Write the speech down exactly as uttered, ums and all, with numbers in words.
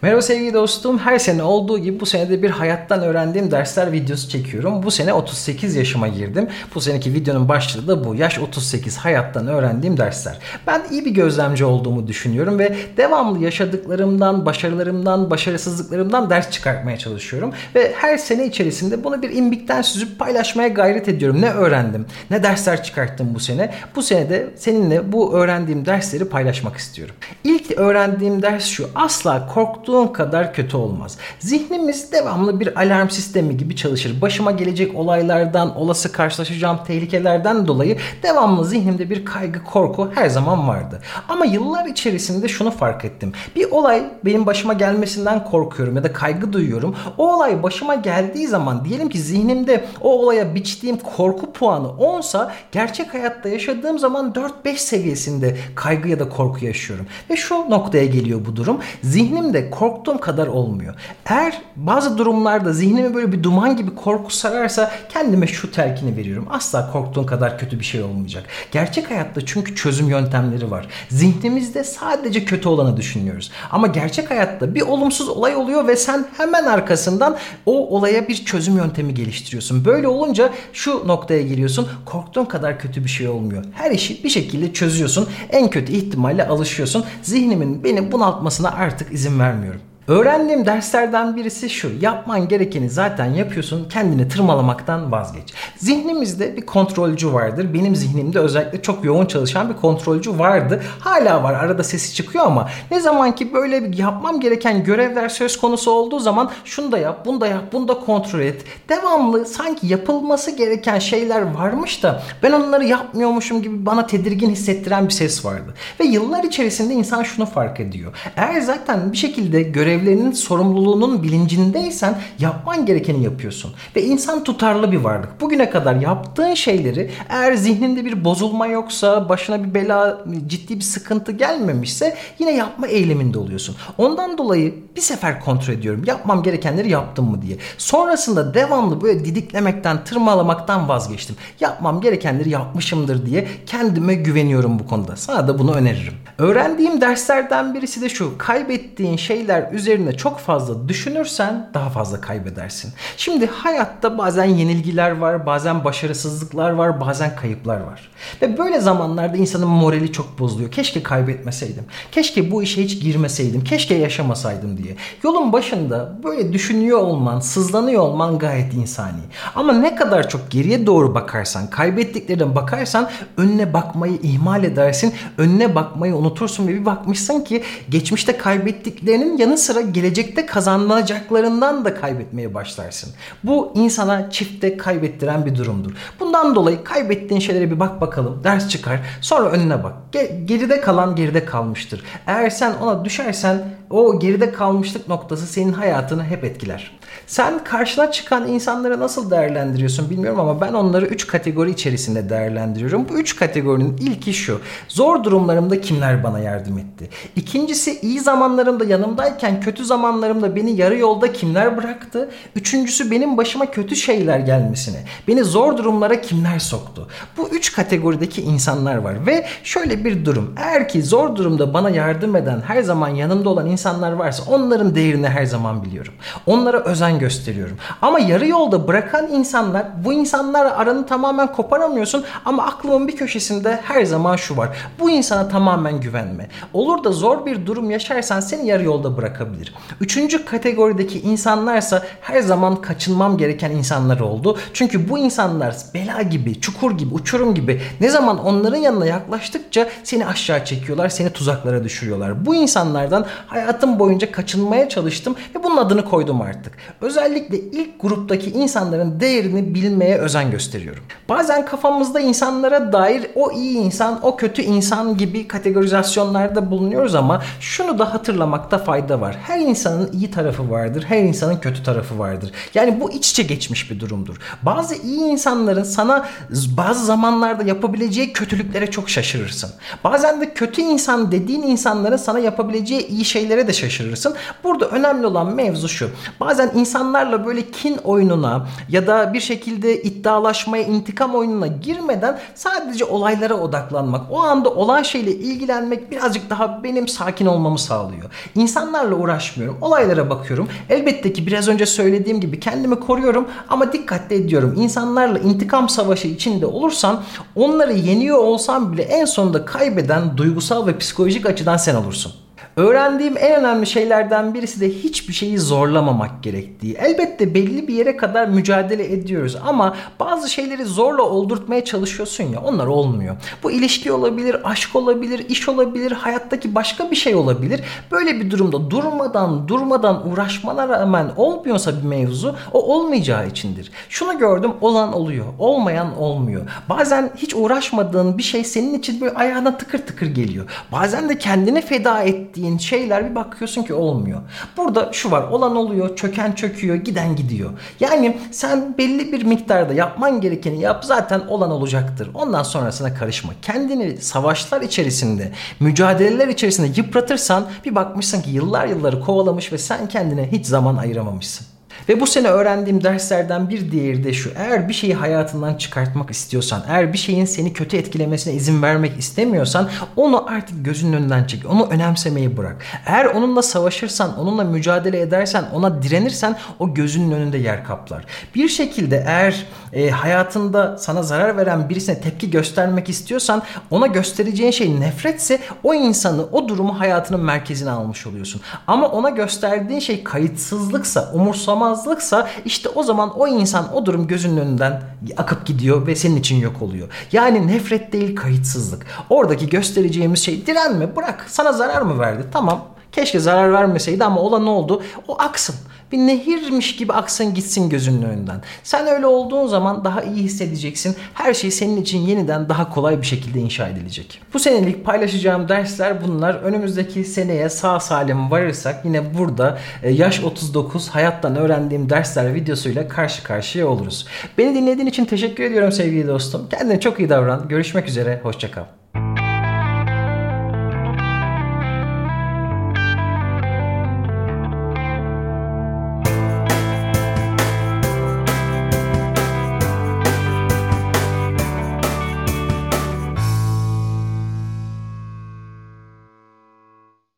Merhaba sevgili dostum. Her sene olduğu gibi bu sene de bir hayattan öğrendiğim dersler videosu çekiyorum. Bu sene otuz sekiz yaşıma girdim. Bu seneki videonun başlığı da bu. Yaş otuz sekiz, hayattan öğrendiğim dersler. Ben iyi bir gözlemci olduğumu düşünüyorum ve devamlı yaşadıklarımdan, başarılarımdan, başarısızlıklarımdan ders çıkartmaya çalışıyorum. Ve her sene içerisinde bunu bir imbikten süzüp paylaşmaya gayret ediyorum. Ne öğrendim, ne dersler çıkarttım bu sene. Bu sene de seninle bu öğrendiğim dersleri paylaşmak istiyorum. İlk öğrendiğim ders şu: asla korktuğun kadar kötü olmaz. Zihnimiz devamlı bir alarm sistemi gibi çalışır. Başıma gelecek olaylardan, olası karşılaşacağım tehlikelerden dolayı devamlı zihnimde bir kaygı, korku her zaman vardı. Ama yıllar içerisinde şunu fark ettim. Bir olay benim başıma gelmesinden korkuyorum ya da kaygı duyuyorum. O olay başıma geldiği zaman, diyelim ki zihnimde o olaya biçtiğim korku puanı onsa, gerçek hayatta yaşadığım zaman dört beş seviyesinde kaygı ya da korku yaşıyorum. Ve şu noktaya geliyor bu durum: zihnimde korktuğum kadar olmuyor. Eğer bazı durumlarda zihnimi böyle bir duman gibi korku sararsa kendime şu telkini veriyorum: asla korktuğun kadar kötü bir şey olmayacak. Gerçek hayatta çünkü çözüm yöntemleri var. Zihnimizde sadece kötü olanı düşünüyoruz. Ama gerçek hayatta bir olumsuz olay oluyor ve sen hemen arkasından o olaya bir çözüm yöntemi geliştiriyorsun. Böyle olunca şu noktaya geliyorsun: korktuğun kadar kötü bir şey olmuyor. Her işi bir şekilde çözüyorsun. En kötü ihtimalle alışıyorsun. Zihnimin beni bunaltmasına artık izin vermiyorum. Öğrendiğim derslerden birisi şu: yapman gerekeni zaten yapıyorsun, kendini tırmalamaktan vazgeç. Zihnimizde bir kontrolcü vardır. Benim zihnimde özellikle çok yoğun çalışan bir kontrolcü vardı. Hala var, arada sesi çıkıyor ama ne zaman ki böyle bir yapmam gereken görevler söz konusu olduğu zaman şunu da yap, bunu da yap, bunu da kontrol et. Devamlı sanki yapılması gereken şeyler varmış da ben onları yapmıyormuşum gibi bana tedirgin hissettiren bir ses vardı. Ve yıllar içerisinde insan şunu fark ediyor: eğer zaten bir şekilde görev görevlerinin sorumluluğunun bilincindeysen yapman gerekeni yapıyorsun. Ve insan tutarlı bir varlık. Bugüne kadar yaptığın şeyleri, eğer zihninde bir bozulma yoksa, başına bir bela, ciddi bir sıkıntı gelmemişse, yine yapma eyleminde oluyorsun. Ondan dolayı bir sefer kontrol ediyorum: yapmam gerekenleri yaptım mı diye. Sonrasında devamlı böyle didiklemekten, tırmalamaktan vazgeçtim. Yapmam gerekenleri yapmışımdır diye kendime güveniyorum bu konuda. Sana da bunu öneririm. Öğrendiğim derslerden birisi de şu: kaybettiğin şeyler üzerine çok fazla düşünürsen daha fazla kaybedersin. Şimdi hayatta bazen yenilgiler var, bazen başarısızlıklar var, bazen kayıplar var. Ve böyle zamanlarda insanın morali çok bozuluyor. Keşke kaybetmeseydim. Keşke bu işe hiç girmeseydim. Keşke yaşamasaydım diye. Yolun başında böyle düşünüyor olman, sızlanıyor olman gayet insani. Ama ne kadar çok geriye doğru bakarsan, kaybettiklerine bakarsan, önüne bakmayı ihmal edersin. Önüne bakmayı unutursun ve bir bakmışsın ki geçmişte kaybettiklerinin yanı sıra gelecekte kazanılacaklarından da kaybetmeye başlarsın. Bu insana çifte kaybettiren bir durumdur. Bundan dolayı kaybettiğin şeylere bir bak bakalım, ders çıkar, sonra önüne bak. Ge- geride kalan geride kalmıştır. Eğer sen ona düşersen, o geride kalmışlık noktası senin hayatını hep etkiler. Sen karşına çıkan insanları nasıl değerlendiriyorsun bilmiyorum ama ben onları üç kategori içerisinde değerlendiriyorum. Bu üç kategorinin ilki şu: zor durumlarımda kimler bana yardım etti? İkincisi, iyi zamanlarımda yanımdayken kötü zamanlarımda beni yarı yolda kimler bıraktı? Üçüncüsü, benim başıma kötü şeyler gelmesine, beni zor durumlara kimler soktu? Bu üç kategorideki insanlar var ve şöyle bir durum: eğer ki zor durumda bana yardım eden, her zaman yanımda olan insanlar varsa, onların değerini her zaman biliyorum. Onlara özen gösteriyorum. Ama yarı yolda bırakan insanlar, bu insanlarla aranı tamamen koparamıyorsun ama aklımın bir köşesinde her zaman şu var: bu insana tamamen güvenme. Olur da zor bir durum yaşarsan seni yarı yolda bırakabilir. Üçüncü kategorideki insanlarsa her zaman kaçınmam gereken insanlar oldu. Çünkü bu insanlar bela gibi, çukur gibi, uçurum gibi, ne zaman onların yanına yaklaştıkça seni aşağı çekiyorlar, seni tuzaklara düşürüyorlar. Bu insanlardan hayatım boyunca kaçınmaya çalıştım ve bunun adını koydum artık. Özellikle ilk gruptaki insanların değerini bilmeye özen gösteriyorum. Bazen kafamızda insanlara dair o iyi insan, o kötü insan gibi kategorizasyonlarda bulunuyoruz ama şunu da hatırlamakta fayda var: her insanın iyi tarafı vardır, her insanın kötü tarafı vardır. Yani bu iç içe geçmiş bir durumdur. Bazı iyi insanların sana bazı zamanlarda yapabileceği kötülüklere çok şaşırırsın. Bazen de kötü insan dediğin insanların sana yapabileceği iyi şeylere de şaşırırsın. Burada önemli olan mevzu şu: bazen insanlarla böyle kin oyununa ya da bir şekilde iddialaşmaya, intikam oyununa girmeden sadece olaylara odaklanmak, o anda olan şeyle ilgilenmek öğrenmek birazcık daha benim sakin olmamı sağlıyor. İnsanlarla uğraşmıyorum. Olaylara bakıyorum. Elbette ki biraz önce söylediğim gibi kendimi koruyorum ama dikkatli ediyorum. İnsanlarla intikam savaşı içinde olursan onları yeniyor olsan bile en sonunda kaybeden duygusal ve psikolojik açıdan sen olursun. Öğrendiğim en önemli şeylerden birisi de hiçbir şeyi zorlamamak gerektiği. Elbette belli bir yere kadar mücadele ediyoruz ama bazı şeyleri zorla oldurtmaya çalışıyorsun ya, onlar olmuyor. Bu ilişki olabilir, aşk olabilir, iş olabilir, hayattaki başka bir şey olabilir. Böyle bir durumda durmadan durmadan uğraşmana rağmen olmuyorsa bir mevzu, o olmayacağı içindir. Şunu gördüm, olan oluyor, olmayan olmuyor. Bazen hiç uğraşmadığın bir şey senin için böyle ayağına tıkır tıkır geliyor. Bazen de kendini feda ettiğin şeyler bir bakıyorsun ki olmuyor. Burada şu var, olan oluyor, çöken çöküyor, giden gidiyor. Yani sen belli bir miktarda yapman gerekeni yap, zaten olan olacaktır. Ondan sonrasına karışma. Kendini savaşlar içerisinde, mücadeleler içerisinde yıpratırsan bir bakmışsın ki yıllar yılları kovalamış ve sen kendine hiç zaman ayıramamışsın. Ve bu sene öğrendiğim derslerden bir diğeri de şu: eğer bir şeyi hayatından çıkartmak istiyorsan, eğer bir şeyin seni kötü etkilemesine izin vermek istemiyorsan onu artık gözünün önünden çek. Onu önemsemeyi bırak. Eğer onunla savaşırsan, onunla mücadele edersen, ona direnirsen o gözünün önünde yer kaplar. Bir şekilde eğer e, hayatında sana zarar veren birisine tepki göstermek istiyorsan, ona göstereceğin şey nefretse o insanı, o durumu hayatının merkezine almış oluyorsun. Ama ona gösterdiğin şey kayıtsızlıksa, umursamaz işte o zaman o insan, o durum gözünün önünden akıp gidiyor ve senin için yok oluyor. Yani nefret değil, kayıtsızlık. Oradaki göstereceğimiz şey direnme, bırak. Sana zarar mı verdi? Tamam. Keşke zarar vermeseydi ama olan ne oldu? O aksın. Bir nehirmiş gibi aksın gitsin gözünün önünden. Sen öyle olduğun zaman daha iyi hissedeceksin. Her şey senin için yeniden daha kolay bir şekilde inşa edilecek. Bu senelik paylaşacağım dersler bunlar. Önümüzdeki seneye sağ salim varırsak yine burada yaş otuz dokuz hayattan öğrendiğim dersler videosuyla karşı karşıya oluruz. Beni dinlediğin için teşekkür ediyorum sevgili dostum. Kendine çok iyi davran. Görüşmek üzere. Hoşça kal.